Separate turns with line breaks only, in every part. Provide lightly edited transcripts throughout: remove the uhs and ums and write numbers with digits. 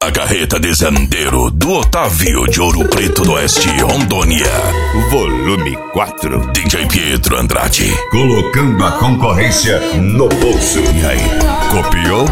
A carreta de Zandeiro do Otávio de Ouro Preto do Oeste, Rondônia.
Volume 4.
DJ Pietro Andrade.
Colocando a concorrência no bolso.
E aí, copiou?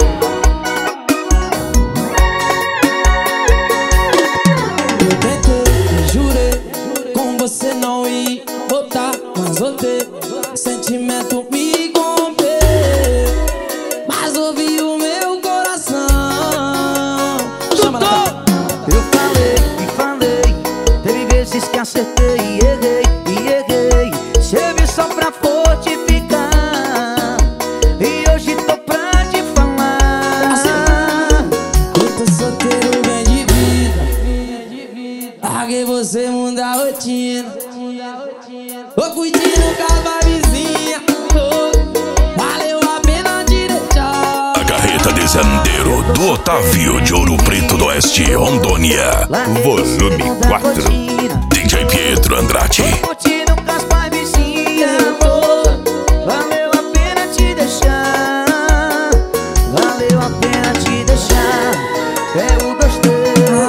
Eu tentei, jurei, com você não ia voltar, mas voltei. Sentimento me corrompeu, mas ouvi o meu coração. Chama lá.
Eu falei e falei, teve vezes que acertei e errei. Serve só pra fortificar, e hoje tô pra te falar.
Eu tô solteiro bem de vida, larguei você, muda a rotina. Tô curtindo com a vizinha, valeu a pena te deixar.
A carreta de Zandeiro do Otávio de Ouro Preto do Oeste, Rondônia.
Volume 4.
DJ Pietro Andrade.
Curtindo com as vizinhas, amor, valeu a pena te deixar. Valeu a pena te deixar. É o 2, 3.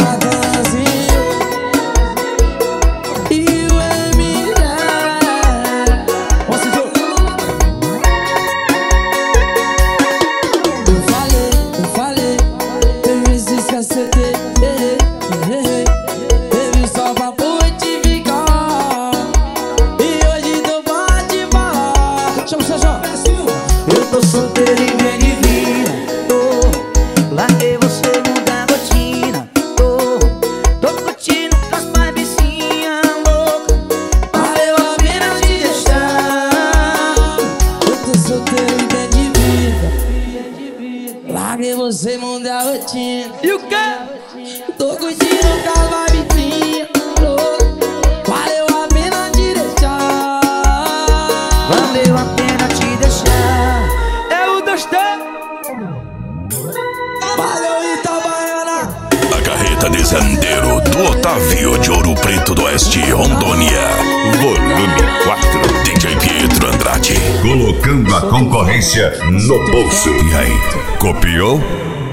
Eu tô solteiro e bem de vida, tô. Larguei você, mudar a rotina, tô curtindo com as vizinhas, louca. Valeu a pena te deixar.
Eu tô solteiro e bem de vida, larguei você, mudar a rotina.
E o quê?
Tô curtindo com a vizinha, valeu a pena te deixar.
Valeu a pena te deixar. É o 2, 3.
Valeu, Itabaiana.
A carreta de Zandeiro do Otávio de Ouro Preto do Oeste, Rondônia.
Volume 4.
DJ Pietro Andrade.
Colocando a concorrência no bolso.
E aí, copiou?